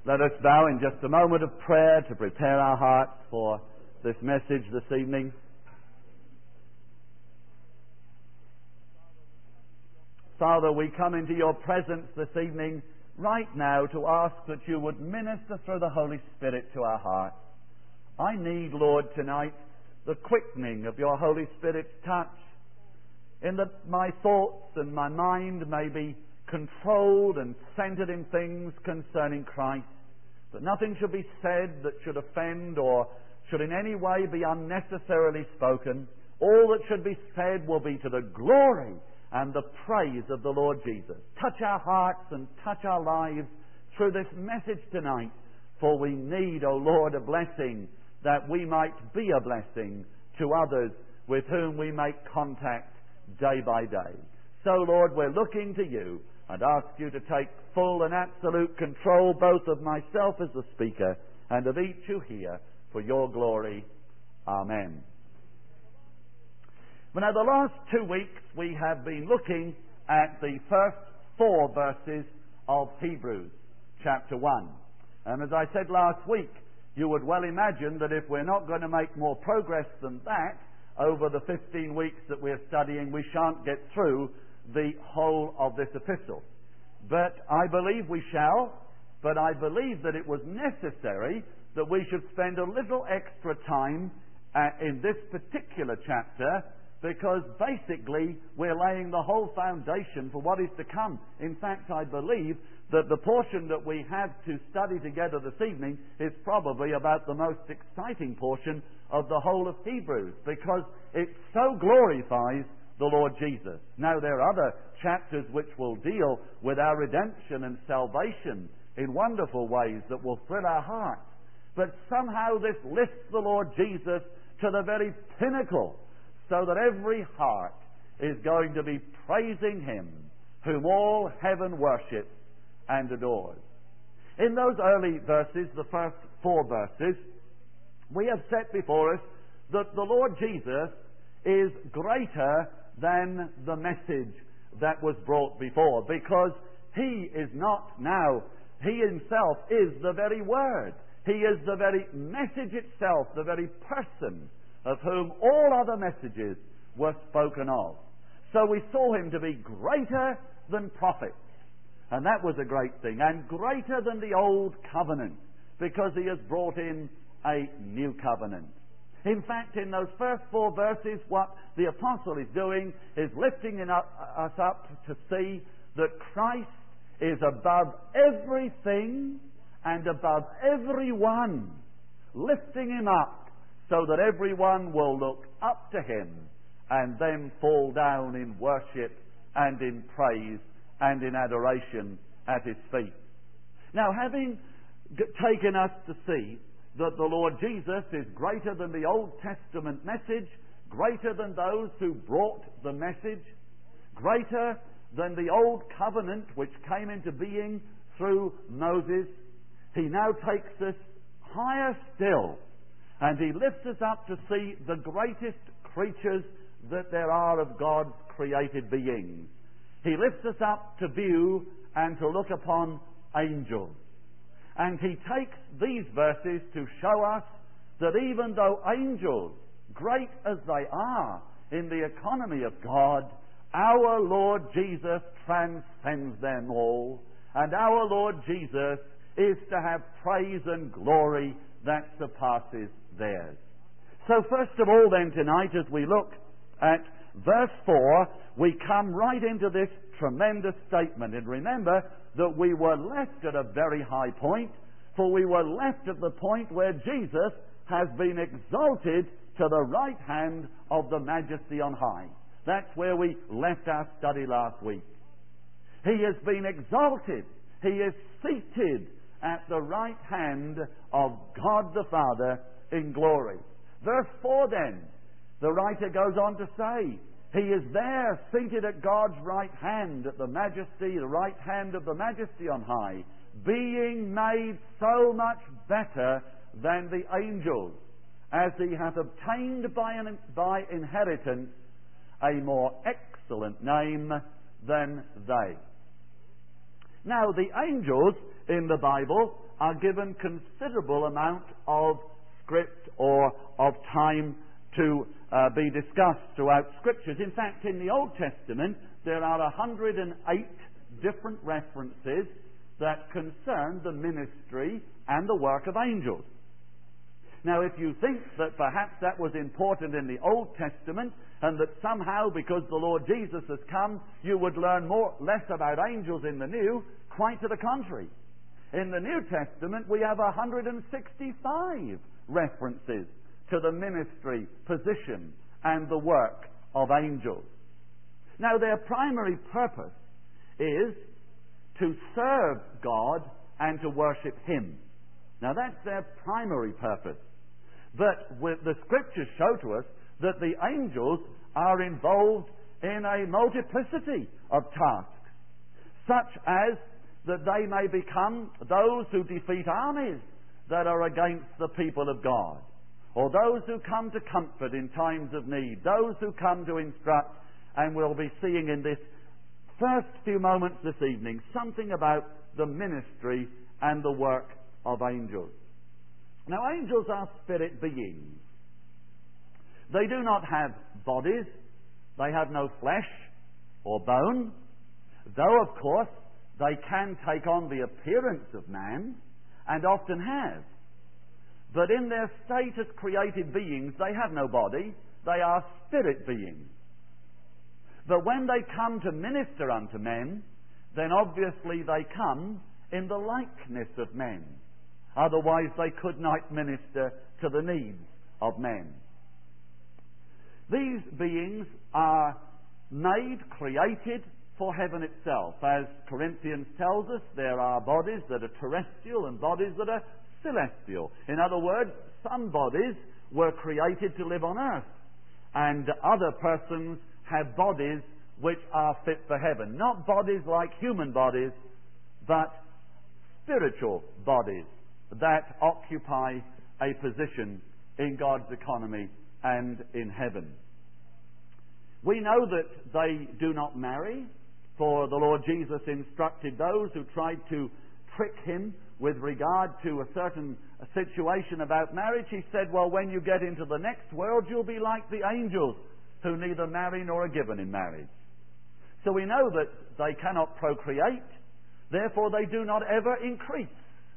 Let us bow in just a moment of prayer to prepare our hearts for this message this evening. Father, we come into your presence this evening right now to ask that you would minister through the Holy Spirit to our hearts. I need, Lord, tonight the quickening of your Holy Spirit's touch, in that my thoughts and my mind may be controlled and centered in things concerning Christ, that nothing should be said that should offend or should in any way be unnecessarily spoken. All that should be said will be to the glory and the praise of the Lord Jesus. Touch our hearts and touch our lives through this message tonight, for we need, O Lord, a blessing that we might be a blessing to others with whom we make contact day by day. So, Lord, we're looking to you and ask you to take full and absolute control both of myself as the speaker and of each who hear, for your glory. Amen. Well, now, the last 2 weeks we have been looking at the first 4 verses of Hebrews chapter 1. And as I said last week, you would well imagine that if we're not going to make more progress than that over the 15 weeks that we're studying, we shan't get through the whole of this epistle. But I believe we shall, but I believe that it was necessary that we should spend a little extra time in this particular chapter, because basically we're laying the whole foundation for what is to come. In fact, I believe that the portion that we have to study together this evening is probably about the most exciting portion of the whole of Hebrews, because it so glorifies the Lord Jesus. Now, there are other chapters which will deal with our redemption and salvation in wonderful ways that will thrill our hearts. But somehow this lifts the Lord Jesus to the very pinnacle, so that every heart is going to be praising him, whom all heaven worships and adores. In those early verses, the first 4 verses, we have set before us that the Lord Jesus is greater than the message that was brought before, because he is not now, he himself is the very Word. He is the very message itself, the very person of whom all other messages were spoken of. So we saw him to be greater than prophets, and that was a great thing, and greater than the old covenant, because he has brought in a new covenant. In fact, in those first 4 verses, what the apostle is doing is lifting us up to see that Christ is above everything and above everyone, lifting him up so that everyone will look up to him and then fall down in worship and in praise and in adoration at his feet. Now, having taken us to see that the Lord Jesus is greater than the Old Testament message, greater than those who brought the message, greater than the Old Covenant which came into being through Moses, he now takes us higher still, and he lifts us up to see the greatest creatures that there are of God's created beings. He lifts us up to view and to look upon angels. And he takes these verses to show us that even though angels, great as they are in the economy of God, our Lord Jesus transcends them all, and our Lord Jesus is to have praise and glory that surpasses theirs. So first of all then tonight, as we look at verse 4, we come right into this tremendous statement. And remember that we were left at a very high point, for we were left at the point where Jesus has been exalted to the right hand of the Majesty on high. That's where we left our study last week. He has been exalted. He is seated at the right hand of God the Father in glory. Verse 4 then, the writer goes on to say, he is there seated at God's right hand, at the Majesty, the right hand of the Majesty on high, being made so much better than the angels, as he hath obtained by inheritance a more excellent name than they. Now, the angels in the Bible are given considerable amount of script or of time to be discussed throughout Scriptures. In fact, in the Old Testament, there are 108 different references that concern the ministry and the work of angels. Now, if you think that perhaps that was important in the Old Testament, and that somehow, because the Lord Jesus has come, you would learn less about angels in the New, quite to the contrary. In the New Testament, we have 165 references to the ministry, position, and the work of angels. Now, their primary purpose is to serve God and to worship Him. Now, that's their primary purpose. But the Scriptures show to us that the angels are involved in a multiplicity of tasks, such as that they may become those who defeat armies that are against the people of God, or those who come to comfort in times of need, those who come to instruct, and we'll be seeing in this first few moments this evening something about the ministry and the work of angels. Now, angels are spirit beings. They do not have bodies. They have no flesh or bone, though, of course, they can take on the appearance of man, and often have. But in their state as created beings, they have no body. They are spirit beings. But when they come to minister unto men, then obviously they come in the likeness of men. Otherwise they could not minister to the needs of men. These beings are made, created for heaven itself. As Corinthians tells us, there are bodies that are terrestrial and bodies that are celestial. In other words, some bodies were created to live on earth, and other persons have bodies which are fit for heaven. Not bodies like human bodies, but spiritual bodies that occupy a position in God's economy and in heaven. We know that they do not marry, for the Lord Jesus instructed those who tried to trick him with regard to a certain situation about marriage. He said, well, when you get into the next world, you'll be like the angels, who neither marry nor are given in marriage. So we know that they cannot procreate, therefore they do not ever increase.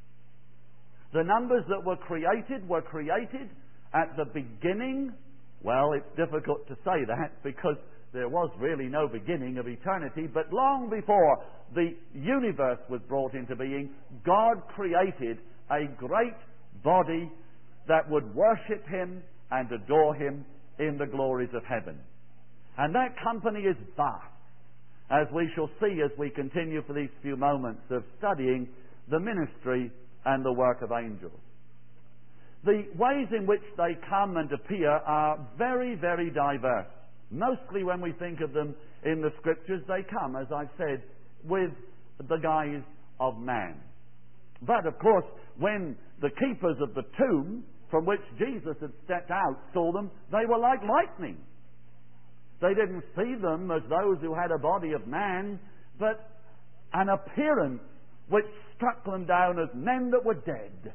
The numbers that were created at the beginning. Well, it's difficult to say that because there was really no beginning of eternity, but long before the universe was brought into being, God created a great body that would worship Him and adore Him in the glories of heaven. And that company is vast, as we shall see as we continue for these few moments of studying the ministry and the work of angels. The ways in which they come and appear are very, very diverse. Mostly when we think of them in the Scriptures, they come, as I've said, with the guise of man. But, of course, when the keepers of the tomb from which Jesus had stepped out saw them, they were like lightning. They didn't see them as those who had a body of man, but an appearance which struck them down as men that were dead,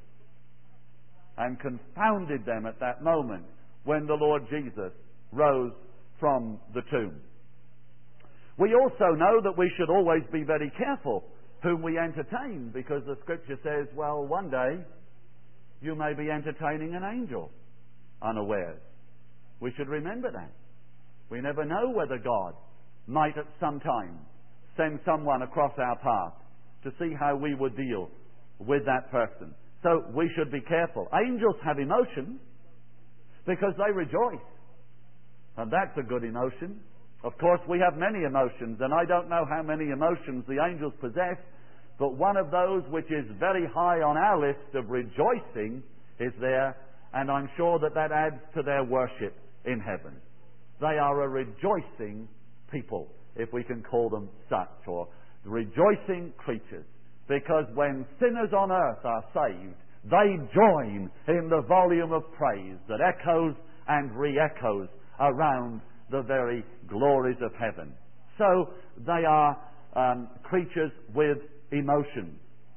and confounded them at that moment when the Lord Jesus rose from the tomb. We also know that we should always be very careful whom we entertain, because the Scripture says, well, one day you may be entertaining an angel unawares. We should remember that. We never know whether God might at some time send someone across our path to see how we would deal with that person. So we should be careful. Angels have emotions because they rejoice. And that's a good emotion. Of course, we have many emotions, and I don't know how many emotions the angels possess, but one of those which is very high on our list of rejoicing is there, and I'm sure that that adds to their worship in heaven. They are a rejoicing people, if we can call them such, or rejoicing creatures, because when sinners on earth are saved, they join in the volume of praise that echoes and re-echoes around the very glories of heaven. So they are creatures with emotions.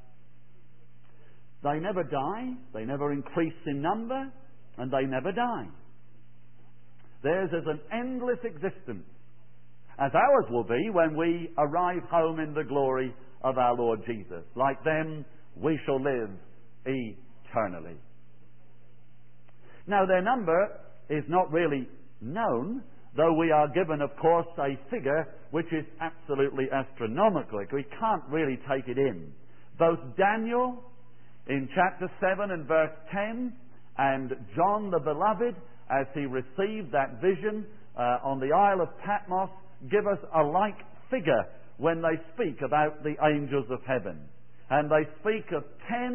They never die, they never increase in number, and they never die. Theirs is an endless existence, as ours will be when we arrive home in the glory of our Lord Jesus. Like them, we shall live eternally. Now, their number is not really known, though we are given, of course, a figure which is absolutely astronomical. We can't really take it in. Both Daniel in chapter 7 and verse 10 and John the Beloved, as he received that vision on the Isle of Patmos, give us a like figure when they speak about the angels of heaven. And they speak of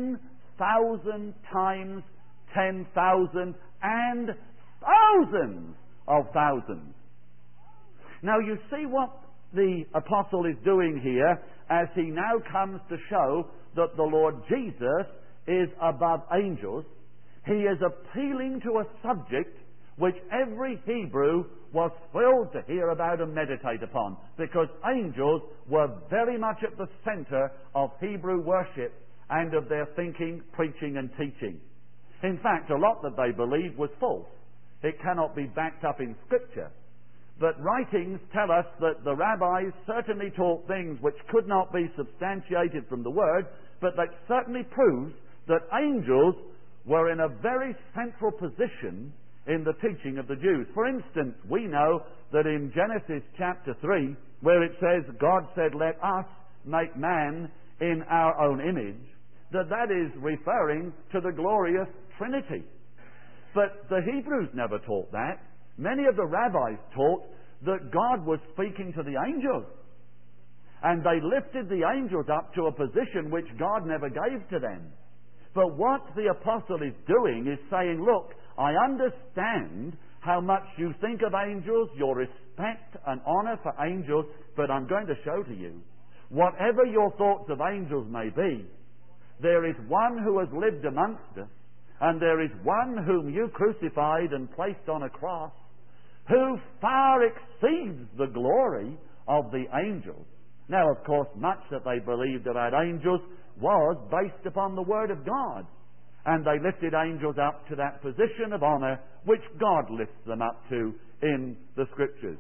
10,000 times 10,000 and thousands of thousands. Now you see what the apostle is doing here as he now comes to show that the Lord Jesus is above angels. He is appealing to a subject which every Hebrew was thrilled to hear about and meditate upon, because angels were very much at the center of Hebrew worship and of their thinking, preaching and teaching. In fact, a lot that they believed was false. It cannot be backed up in Scripture. But writings tell us that the rabbis certainly taught things which could not be substantiated from the Word, but that certainly proves that angels were in a very central position in the teaching of the Jews. For instance, we know that in Genesis chapter 3, where it says, God said, let us make man in our own image, that is referring to the glorious Trinity. But the Hebrews never taught that. Many of the rabbis taught that God was speaking to the angels, and they lifted the angels up to a position which God never gave to them. But what the apostle is doing is saying, look, I understand how much you think of angels, your respect and honor for angels, but I'm going to show to you, whatever your thoughts of angels may be, there is one who has lived amongst us, and there is one whom you crucified and placed on a cross, who far exceeds the glory of the angels. Now, of course, much that they believed about angels was based upon the Word of God. And they lifted angels up to that position of honor which God lifts them up to in the Scriptures.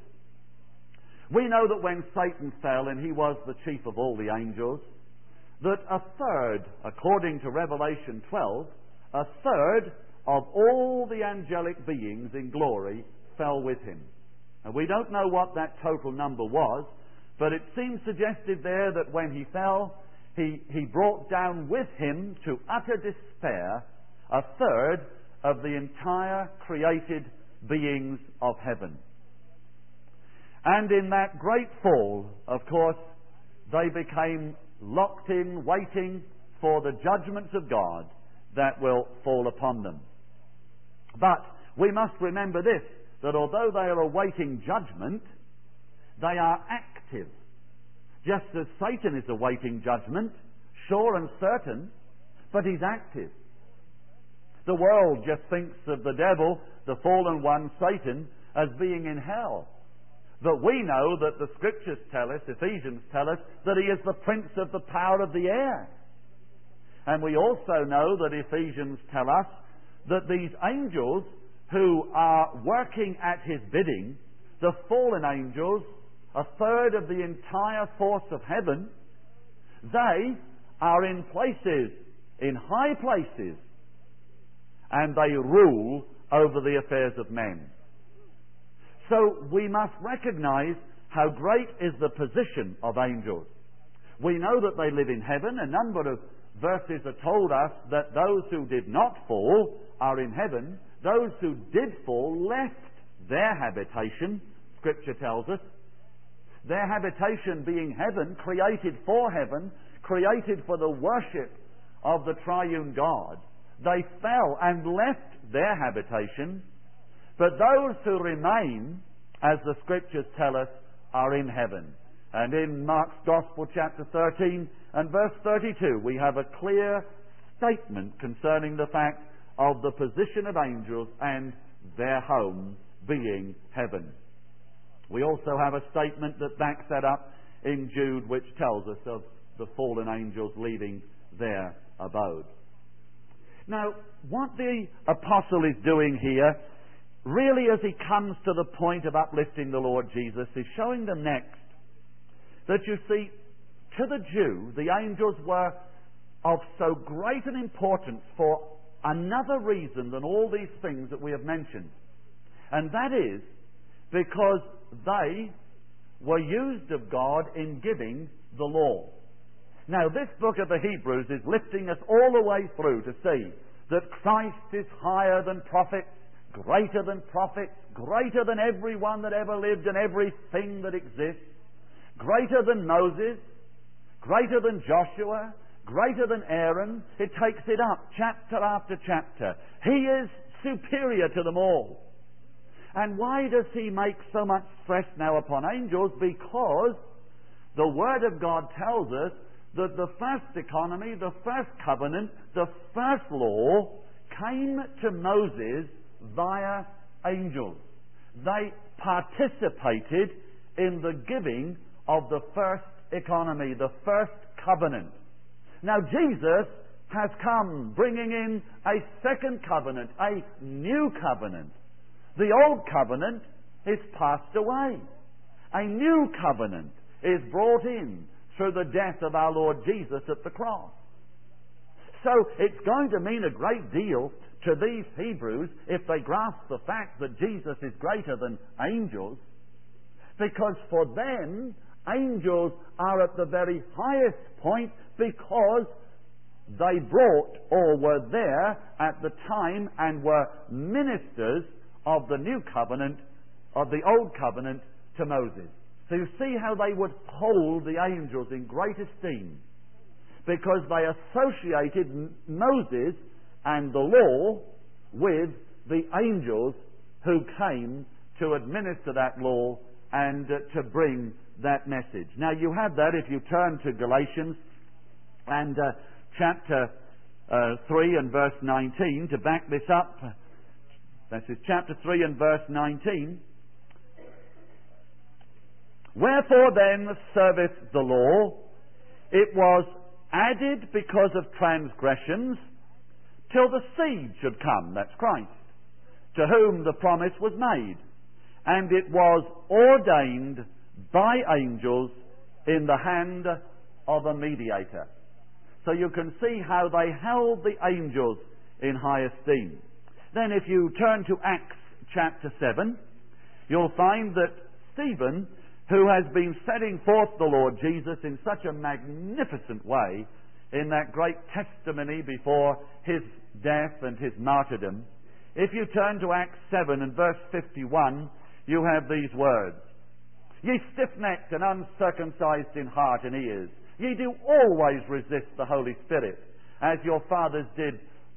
We know that when Satan fell, and he was the chief of all the angels, that a third, according to Revelation 12, a third of all the angelic beings in glory fell with him. And we don't know what that total number was, but it seems suggested there that when he fell, he brought down with him to utter despair a third of the entire created beings of heaven. And in that great fall, of course, they became locked in, waiting for the judgments of God that will fall upon them. But we must remember this, that although they are awaiting judgment, they are active. Just as Satan is awaiting judgment, sure and certain, but he's active. The world just thinks of the devil, the fallen one, Satan, as being in hell. But we know that the Scriptures tell us, Ephesians tell us, that he is the prince of the power of the air. And we also know that Ephesians tell us that these angels who are working at his bidding, the fallen angels, a third of the entire force of heaven, they are in places, in high places, and they rule over the affairs of men. So we must recognize how great is the position of angels. We know that they live in heaven. A number of verses have told us that those who did not fall are in heaven. Those who did fall left their habitation, Scripture tells us. Their habitation being heaven, created for heaven, created for the worship of the triune God. They fell and left their habitation, but those who remain, as the Scriptures tell us, are in heaven. And in Mark's Gospel, chapter 13 and verse 32, we have a clear statement concerning the fact of the position of angels and their home being heaven. We also have a statement that backs that up in Jude, which tells us of the fallen angels leaving their abode. Now, what the apostle is doing here, really as he comes to the point of uplifting the Lord Jesus, is showing them next that, you see, to the Jew, the angels were of so great an importance for another reason than all these things that we have mentioned. And that is because they were used of God in giving the law. Now, this book of the Hebrews is lifting us all the way through to see that Christ is higher than prophets, greater than prophets, greater than everyone that ever lived and everything that exists, greater than Moses, greater than Joshua, greater than Aaron. It takes it up chapter after chapter. He is superior to them all. And why does he make so much stress now upon angels? Because the Word of God tells us that the first economy, the first covenant, the first law came to Moses via angels. They participated in the giving of the first economy, the first covenant. Now Jesus has come bringing in a second covenant, a new covenant. The old covenant is passed away. A new covenant is brought in through the death of our Lord Jesus at the cross. So it's going to mean a great deal to these Hebrews if they grasp the fact that Jesus is greater than angels, because for them angels are at the very highest point, because they brought or were there at the time and were ministers of the new covenant, of the old covenant, to Moses. So you see how they would hold the angels in great esteem, because they associated Moses and the law with the angels who came to administer that law and to bring that message. Now you have that if you turn to Galatians and chapter 3 and verse 19 to back this up. This is chapter 3 and verse 19. Wherefore then serveth the law? It was added because of transgressions, till the seed should come, that's Christ, to whom the promise was made. And it was ordained by angels in the hand of a mediator. So you can see how they held the angels in high esteem. Then if you turn to Acts chapter 7, you'll find that Stephen, who has been setting forth the Lord Jesus in such a magnificent way in that great testimony before his death and his martyrdom, if you turn to Acts 7 and verse 51, you have these words: Ye stiff-necked and uncircumcised in heart and ears, ye do always resist the Holy Spirit, as your fathers did,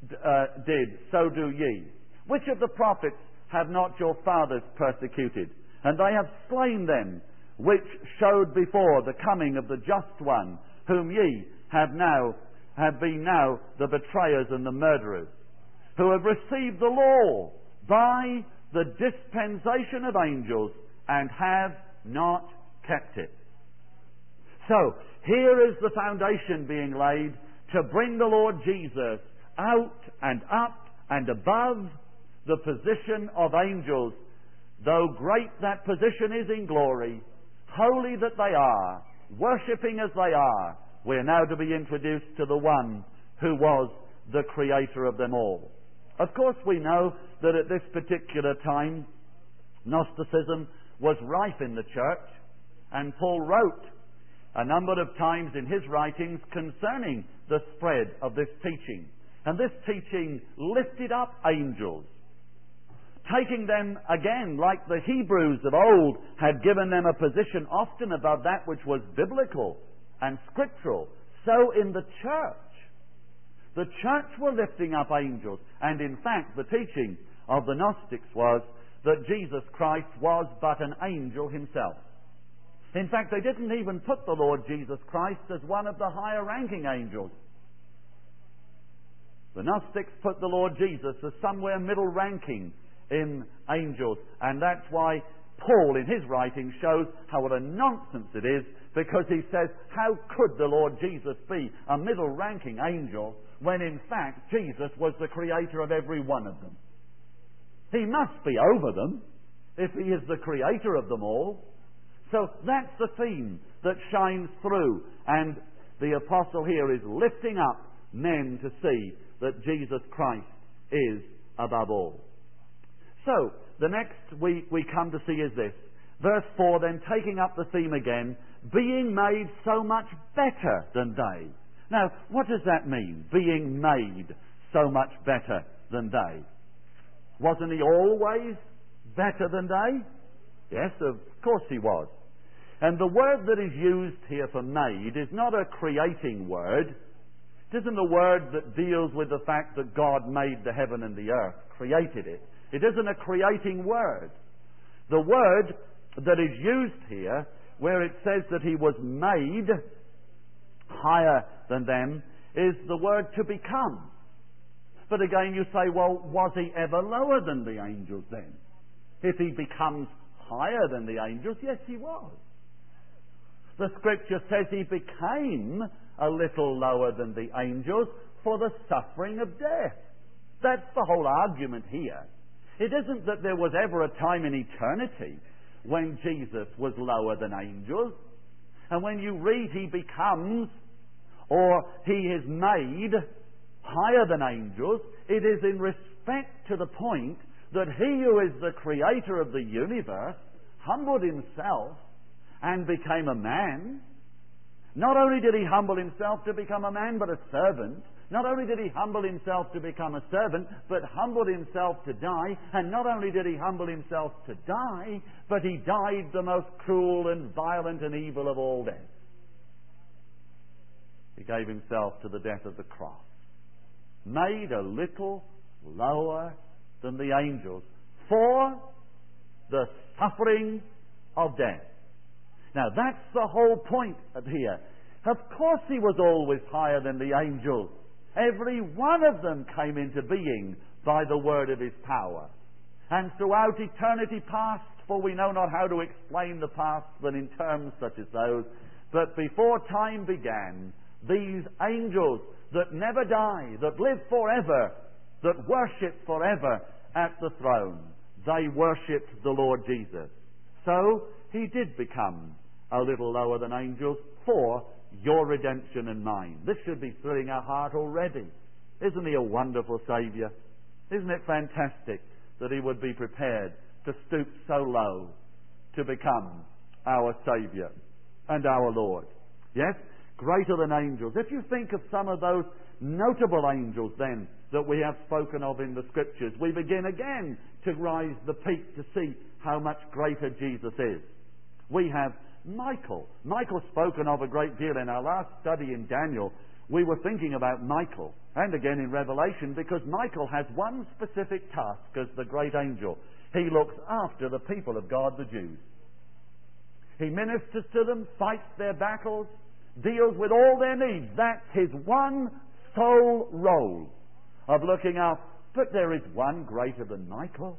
so do ye. Which of the prophets have not your fathers persecuted? And they have slain them, which showed before the coming of the just one, whom ye have been now the betrayers and the murderers, who have received the law by the dispensation of angels, and have not kept it. So, here is the foundation being laid to bring the Lord Jesus out and up and above the position of angels. Though great that position is in glory, holy that they are, worshipping as they are, we're now to be introduced to the one who was the creator of them all. Of course, we know that at this particular time, Gnosticism was rife in the church, and Paul wrote a number of times in his writings concerning the spread of this teaching. And this teaching lifted up angels, taking them again, like the Hebrews of old had given them a position often above that which was biblical and scriptural. So in the church were lifting up angels. And in fact, the teaching of the Gnostics was that Jesus Christ was but an angel himself. In fact, they didn't even put the Lord Jesus Christ as one of the higher ranking angels. The Gnostics put the Lord Jesus as somewhere middle ranking in angels, and that's why Paul in his writing shows how what a nonsense it is because he says, how could the Lord Jesus be a middle-ranking angel when in fact Jesus was the creator of every one of them? He must be over them if he is the creator of them all. So that's the theme that shines through, and the apostle here is lifting up men to see that Jesus Christ is above all. So the next we come to see is this. Verse 4, then taking up the theme again, being made so much better than they. Now, what does that mean, being made so much better than they? Wasn't he always better than they? Yes, of course he was. And the word that is used here for made is not a creating word. It isn't a word that deals with the fact that God made the heaven and the earth, created it. It isn't a creating word. The word that is used here, where it says that he was made higher than them, is the word to become. But again you say, well, was he ever lower than the angels then? If he becomes higher than the angels, yes, he was. The scripture says he became a little lower than the angels for the suffering of death. That's the whole argument here. It isn't that there was ever a time in eternity when Jesus was lower than angels. And when you read he becomes, or he is made higher than angels, it is in respect to the point that he who is the creator of the universe humbled himself and became a man. Not only did he humble himself to become a man, but a servant. Not only did he humble himself to become a servant, but humbled himself to die. And not only did he humble himself to die, but he died the most cruel and violent and evil of all deaths. He gave himself to the death of the cross. Made a little lower than the angels for the suffering of death. Now that's the whole point here. Of course he was always higher than the angels. Every one of them came into being by the word of his power. And throughout eternity past, for we know not how to explain the past than in terms such as those, but before time began, these angels that never die, that live forever, that worship forever at the throne, they worshipped the Lord Jesus. So he did become a little lower than angels for your redemption and mine. This should be thrilling our heart already. Isn't he a wonderful Saviour? Isn't it fantastic that he would be prepared to stoop so low to become our Saviour and our Lord? Yes, greater than angels. If you think of some of those notable angels then that we have spoken of in the Scriptures, we begin again to rise the peak to see how much greater Jesus is. We have Michael. Michael's spoken of a great deal in our last study in Daniel. We were thinking about Michael, and again in Revelation, because Michael has one specific task as the great angel. He looks after the people of God, the Jews. He ministers to them, fights their battles, deals with all their needs. That's his one sole role of looking out. But there is one greater than Michael.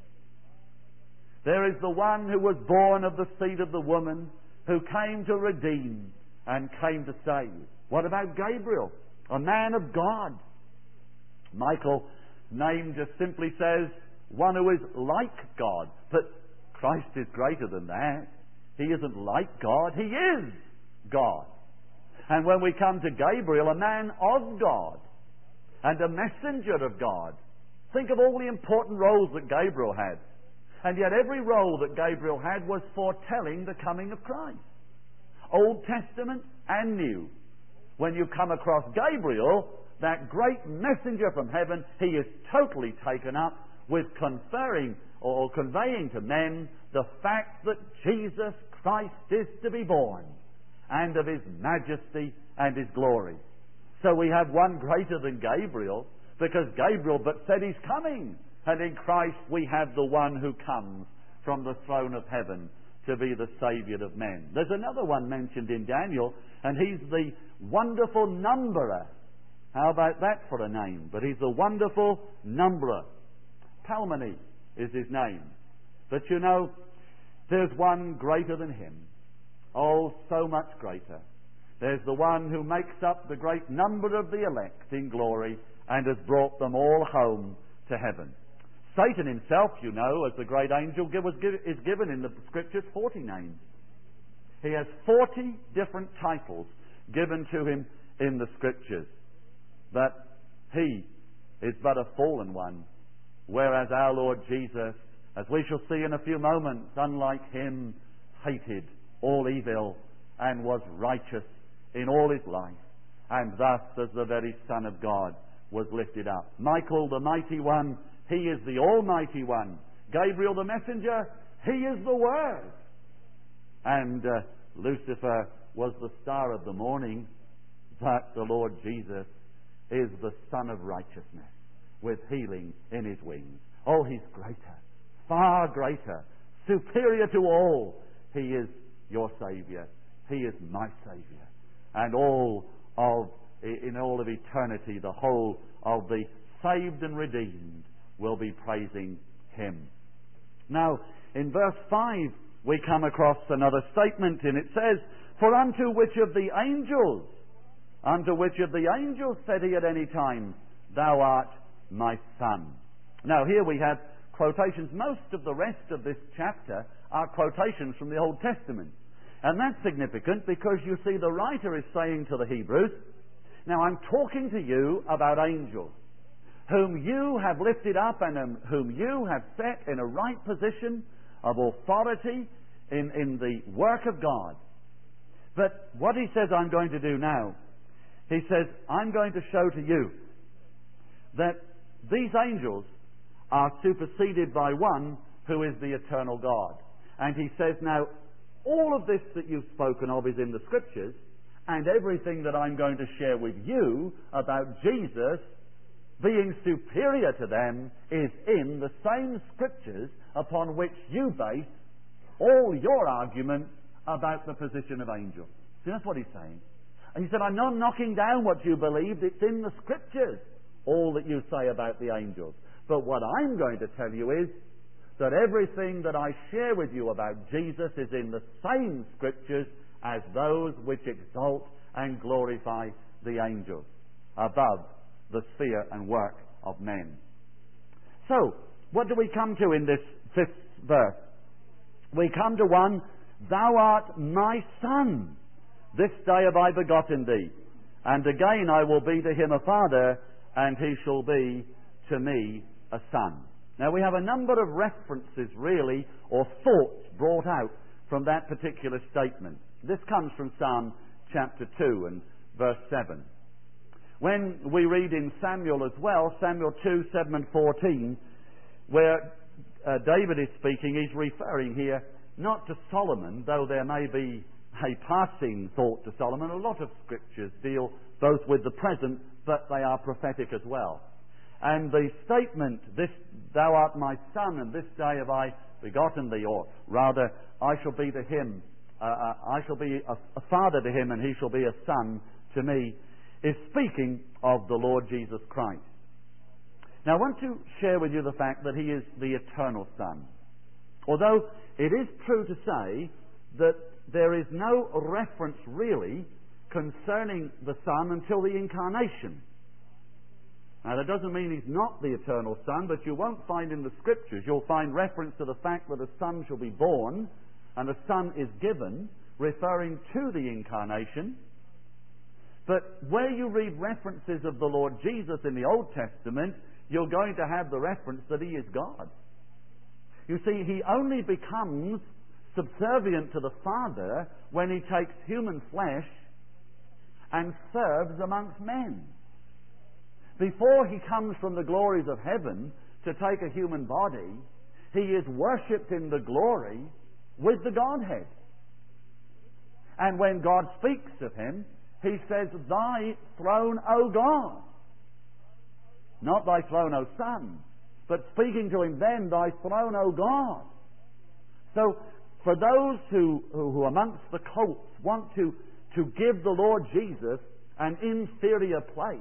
There is the one who was born of the seed of the woman, who came to redeem and came to save. What about Gabriel, a man of God? Michael's name just simply says one who is like God. But Christ is greater than that. He isn't like God. He is God. And when we come to Gabriel, a man of God and a messenger of God, think of all the important roles that Gabriel had. And yet every role that Gabriel had was foretelling the coming of Christ. Old Testament and New. When you come across Gabriel, that great messenger from heaven, he is totally taken up with conferring or conveying to men the fact that Jesus Christ is to be born, and of his majesty and his glory. So we have one greater than Gabriel, because Gabriel but said he's coming. And in Christ we have the one who comes from the throne of heaven to be the Saviour of men. There's another one mentioned in Daniel, and he's the wonderful numberer. How about that for a name? But he's the wonderful numberer. Palmony is his name. But you know, there's one greater than him. Oh, so much greater. There's the one who makes up the great number of the elect in glory and has brought them all home to heaven. Satan himself, you know, as the great angel, is given in the Scriptures 40 names. He has 40 different titles given to him in the Scriptures. But he is but a fallen one, whereas our Lord Jesus, as we shall see in a few moments, unlike him, hated all evil and was righteous in all his life, and thus as the very Son of God was lifted up. Michael the mighty one, he is the almighty one. Gabriel the messenger, he is the Word. And Lucifer was the star of the morning, but the Lord Jesus is the Son of righteousness, with healing in his wings. Oh, he's greater, far greater, superior to all. He is your Saviour. He is my Saviour. And in all of eternity, the whole of the saved and redeemed will be praising him. Now, in verse 5, we come across another statement, and it says, "For unto which of the angels said he at any time, Thou art my Son?" Now, here we have quotations. Most of the rest of this chapter are quotations from the Old Testament. And that's significant because you see the writer is saying to the Hebrews, now I'm talking to you about angels, whom you have lifted up and whom you have set in a right position of authority in the work of God. But what he says I'm going to do now, he says, I'm going to show to you that these angels are superseded by one who is the eternal God. And he says, now, all of this that you've spoken of is in the Scriptures, and everything that I'm going to share with you about Jesus being superior to them is in the same Scriptures upon which you base all your arguments about the position of angels. See, that's what he's saying. And he said, I'm not knocking down what you believed. It's in the Scriptures, all that you say about the angels. But what I'm going to tell you is that everything that I share with you about Jesus is in the same Scriptures as those which exalt and glorify the angels above the sphere and work of men. So, what do we come to in this 5th verse? We come to one, Thou art my Son. This day have I begotten thee. And again I will be to him a father, and he shall be to me a son. Now we have a number of references really, or thoughts brought out from that particular statement. This comes from Psalm chapter 2 and verse 7. When we read in Samuel as well, Samuel 2, 7 and 14, where David is speaking, he's referring here not to Solomon, though there may be a passing thought to Solomon. A lot of scriptures deal both with the present, but they are prophetic as well. And the statement, Thou art my Son, and this day have I begotten thee, or rather, I shall be to him, I shall be a father to him, and he shall be a son to me, is speaking of the Lord Jesus Christ. Now I want to share with you the fact that he is the eternal Son. Although it is true to say that there is no reference really concerning the Son until the Incarnation. Now that doesn't mean he's not the eternal Son, but you won't find in the Scriptures, you'll find reference to the fact that a Son shall be born and a Son is given, referring to the Incarnation. But where you read references of the Lord Jesus in the Old Testament, you're going to have the reference that he is God. You see, he only becomes subservient to the Father when he takes human flesh and serves amongst men. Before he comes from the glories of heaven to take a human body, he is worshipped in the glory with the Godhead. And when God speaks of him, he says, Thy throne, O God. Not thy throne, O Son, but speaking to him then, Thy throne, O God. So, for those who amongst the cults want to give the Lord Jesus an inferior place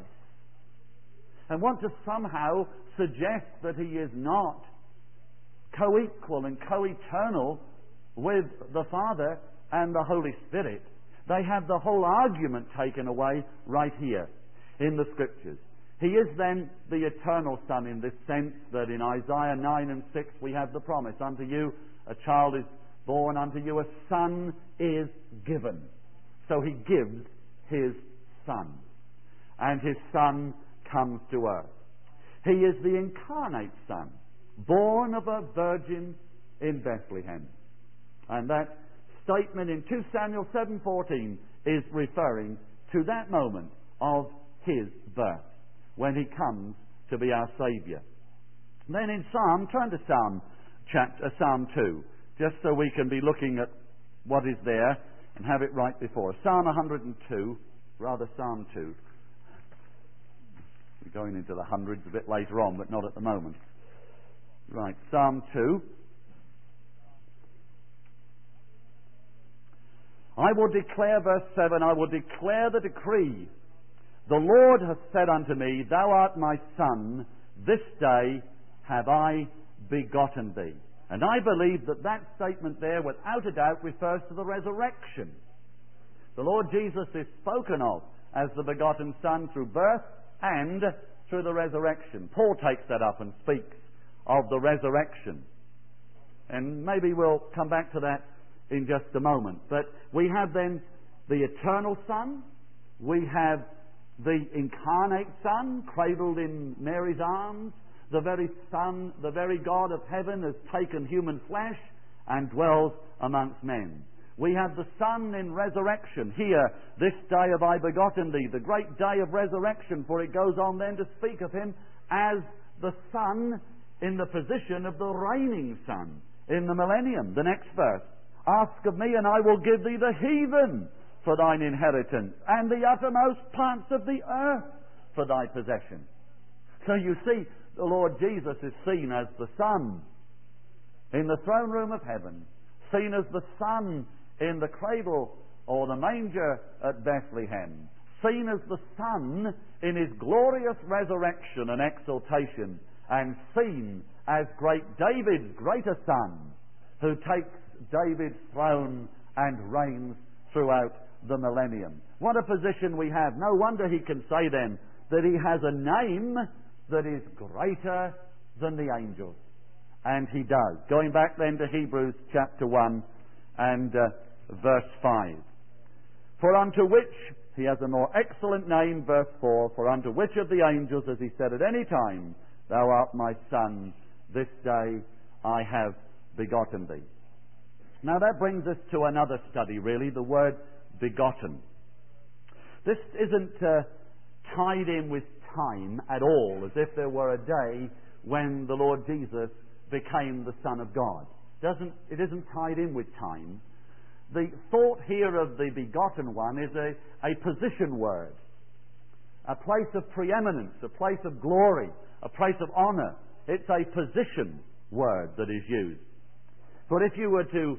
and want to somehow suggest that he is not co-equal and co-eternal with the Father and the Holy Spirit, they have the whole argument taken away right here in the Scriptures. He is then the eternal Son in this sense that in Isaiah 9 and 6 we have the promise, unto you a child is born, unto you a son is given. So he gives his Son, and his Son comes to earth. He is the incarnate Son, born of a virgin in Bethlehem. And that statement in 2 Samuel 7:14 is referring to that moment of his birth, when he comes to be our Saviour. Then in Psalm, turn to Psalm 2, just so we can be looking at what is there and have it right before us. Psalm 102, rather Psalm 2. We're going into the hundreds a bit later on, but not at the moment. Right, Psalm 2. I will declare, verse 7, I will declare the decree. The Lord hath said unto me, Thou art my Son, this day have I begotten thee. And I believe that that statement there, without a doubt, refers to the resurrection. The Lord Jesus is spoken of as the begotten Son through birth and through the resurrection. Paul takes that up and speaks of the resurrection. And maybe we'll come back to that in just a moment. But we have then the eternal Son. We have the incarnate Son, cradled in Mary's arms. The very Son, the very God of heaven, has taken human flesh and dwells amongst men. We have the Son in resurrection. Here, this day have I begotten thee, the great day of resurrection, for it goes on then to speak of him as the Son in the position of the reigning Son in the millennium. The next verse, Ask of me, and I will give thee the heathen for thine inheritance, and the uttermost parts of the earth for thy possession. So you see, the Lord Jesus is seen as the Son in the throne room of heaven, seen as the Son in the cradle or the manger at Bethlehem, seen as the Son in his glorious resurrection and exaltation, and seen as great David's greater Son, who takes David's throne and reigns throughout the millennium. What a position we have. No wonder he can say then that he has a name that is greater than the angels. And he does. Going back then to Hebrews chapter 1 and verse 5. For unto which, he has a more excellent name, verse 4, for unto which of the angels has he said at any time, Thou art my Son, this day I have begotten thee. Now that brings us to another study, really, the word begotten. This isn't tied in with time at all, as if there were a day when the Lord Jesus became the Son of God. It isn't tied in with time. The thought here of the begotten one is a position word, a place of preeminence, a place of glory, a place of honor. It's a position word that is used. But if you were to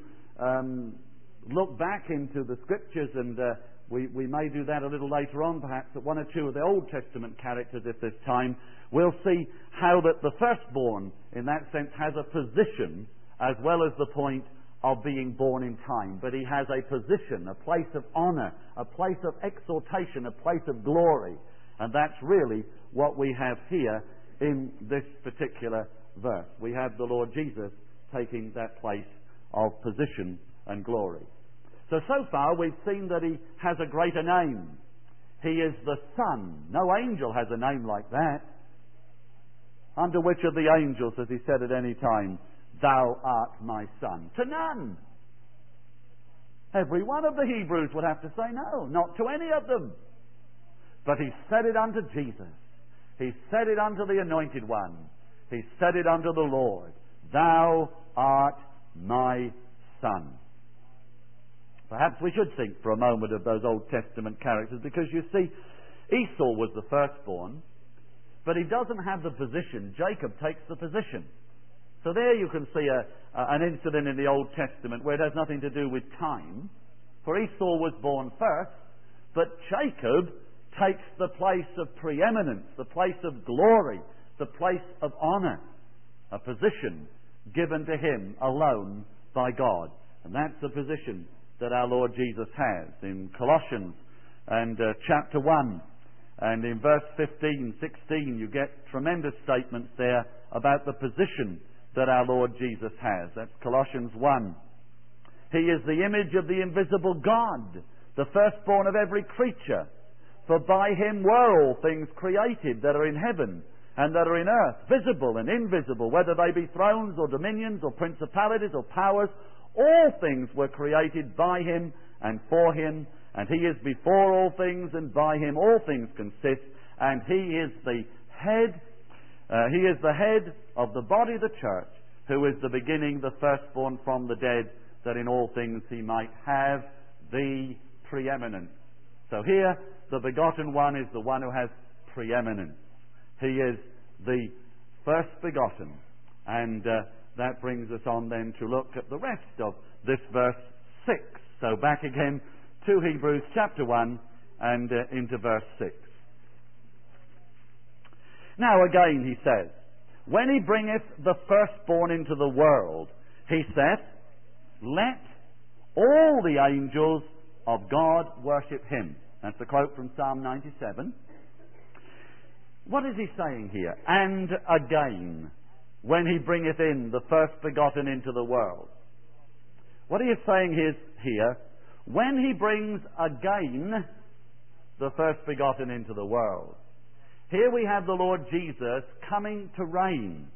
look back into the Scriptures, and we may do that a little later on, perhaps, at one or two of the Old Testament characters if there's time, we'll see how that the firstborn, in that sense, has a position as well as the point of being born in time. But he has a position, a place of honor, a place of exaltation, a place of glory. And that's really what we have here in this particular verse. We have the Lord Jesus taking that place of position and glory. So far we've seen that he has a greater name. He is the Son. No angel has a name like that. Unto which of the angels has he said at any time, Thou art my Son? To none. Every one of the Hebrews would have to say no, not to any of them. But he said it unto Jesus. He said it unto the Anointed One. He said it unto the Lord. Thou art my Son. Perhaps we should think for a moment of those Old Testament characters, because you see, Esau was the firstborn, but he doesn't have the position. Jacob takes the position. So there you can see an incident in the Old Testament where it has nothing to do with time. For Esau was born first, but Jacob takes the place of preeminence, the place of glory, the place of honor, a position given to him alone by God. And that's the position that our Lord Jesus has. In Colossians and chapter 1 and in verse 15, 16, you get tremendous statements there about the position that our Lord Jesus has. That's Colossians 1. He is the image of the invisible God, the firstborn of every creature. For by him were all things created that are in heaven and that are in earth, visible and invisible, whether they be thrones or dominions or principalities or powers. All things were created by him and for him, and he is before all things, and by him all things consist. And he is the head. He is the head of the body, the church, who is the beginning, the firstborn from the dead, that in all things he might have the preeminence. So here, the begotten one is the one who has preeminence. He is the first begotten. And that brings us on then to look at the rest of this verse 6. So back again to Hebrews chapter 1 and into verse 6. Now again he says, when he bringeth the firstborn into the world, he saith, let all the angels of God worship him. That's a quote from Psalm 97. What is he saying here? And again, when he bringeth in the first begotten into the world. What he is saying is here, when he brings again the first begotten into the world. Here we have the Lord Jesus coming to reign.